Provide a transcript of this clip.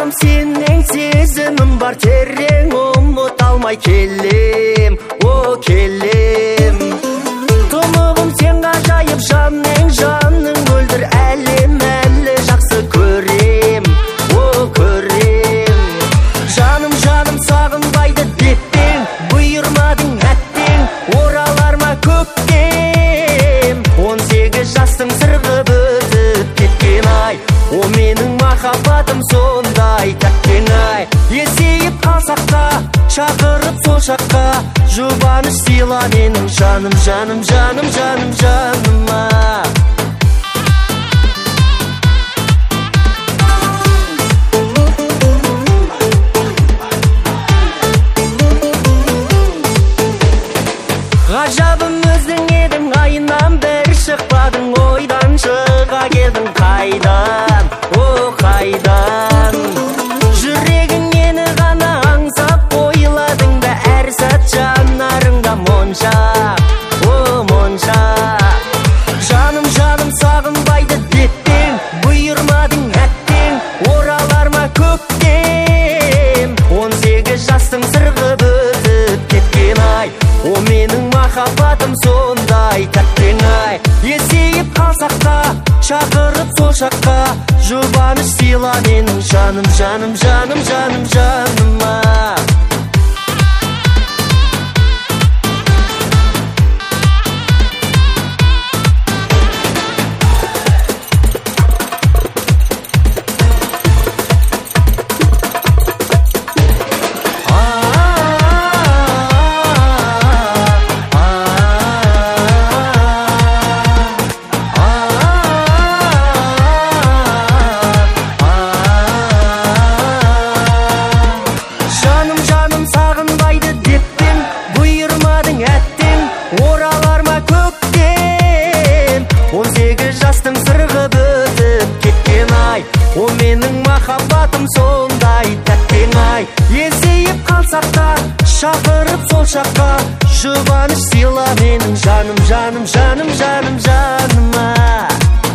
Жаным сенен сезімім бар, терең ұмыта алмай келем, о келем. Тұнығым сен ғажайып, жаның жаның мөлдір, әлем әлі жақсы көрем, о көрем. Жаным жаным сағынбайды деппең, бұйырмадың әттең, оралар ма көктем. 18 жастың сырғып өтіп кеткен ай, о менің махаббатым сондай тәттең ай. Есейіп қалсақ та, шақырып сол шаққа, жұбаныш сыйла менің жаным, жаным, жаным, жаным, жаныма. Ғажабым өзің едің, айынан бір шықпадың, ойдан шыға келдің қайдан, о қайдан. Жүрегің мені ғана аңсап ойладың да, әр сәт жанарыңда моншақ, о моншақ. Жаным жаным сағынбайды деппең, бұйырмадың әттең, оралар ма көктем. 18 жастың сырғып өтіп кеткен ай, о менің махаббатым сондай тәттең ай. Есейіп қалсақ та, шақырып сол шаққа, жұбаныш сыйла менің жаным, жаным, жаным, жаным, жаныма. Оралар ма көктем, 18 жастың сырғып өтіп кеткен ай, о менің махаббатым сондай тәттең ай. Есейіп қалсақ та, шақырып сол шаққа, жұбаныш сыйла менің жаным, жаным, жаным, жаным, жаныма.